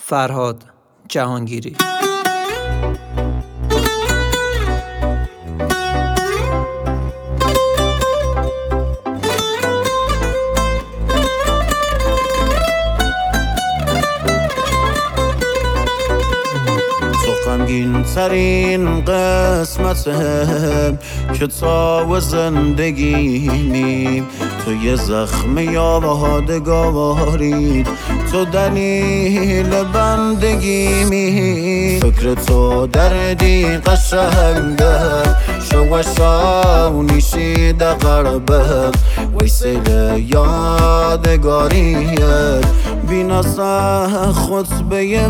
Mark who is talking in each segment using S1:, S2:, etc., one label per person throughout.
S1: فرهاد جهانگیری.
S2: غمگین ترین قسمته کتاب زندگیمی، تو یه زخم یادگاری، تو دلیل بندگیمی. فکر تو دردی قشنگه شوشانی شیده قربه ویسیل یادگاریه بیناسه خطبه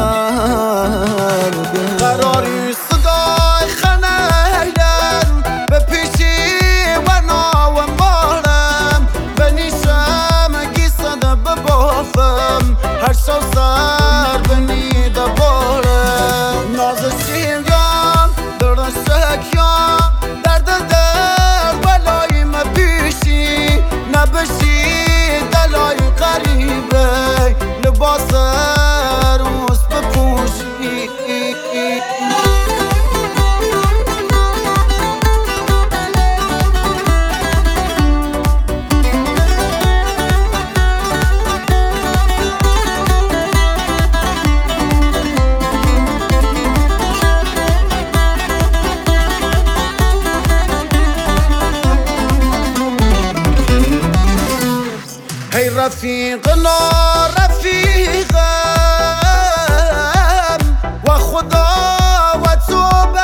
S2: مرگ. قراری صدای خنیدن به پیشی و ناو مارم به نیشم گیسده ببافم هر شو سر بنیده بارم نازشیم یا درشک یا درد ولای مبیشی نبشی دلای قریبه لباس روز بپوشی. هی رفیقنا رفیقم و خدا و تو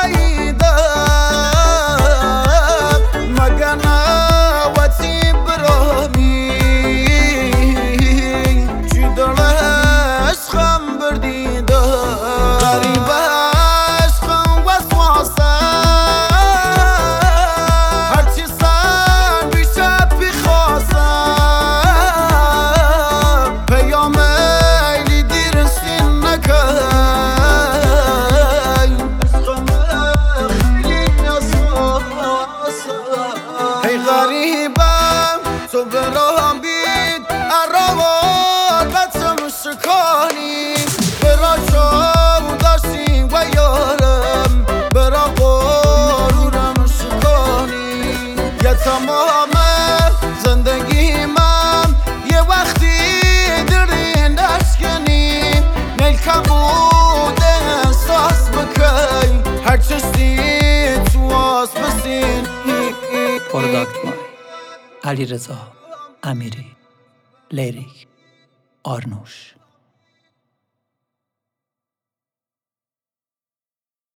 S2: بعیدم مگنه و تی برامی چی در عشقم بردیده غریب عشقم وسواسه هرچی سر بیشه پیخواسه تو برام بید اروار بچم شکانی برا شو داشتیم و یارم برا غرورم شکانی یه تمام زندگی من یه وقتی درین اشکنی نیلکم بوده احساس بکی هر چشتی تو آس بسین.
S1: پروداکت علیرضا امیری، لیریک آرنوش.